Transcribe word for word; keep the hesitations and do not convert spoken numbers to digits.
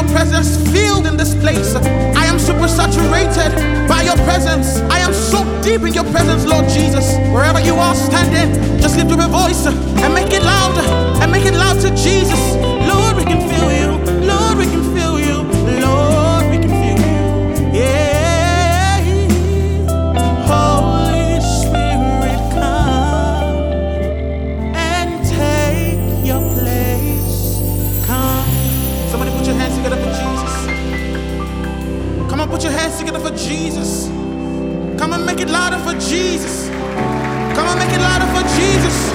your presence filled in this place. I am super saturated by your presence. I am so deep in your presence, Lord Jesus. Wherever you are standing, just lift up your voice and make it loud, and make it loud to Jesus. Lord, we can feel you. Lord, we can feel you. Lord, we can feel you. Yeah. Holy Spirit, come and take your place. Come. Somebody put your hands together for Jesus. Come on, put your hands together for Jesus. Come on, make it louder for Jesus. Come on, make it louder for Jesus.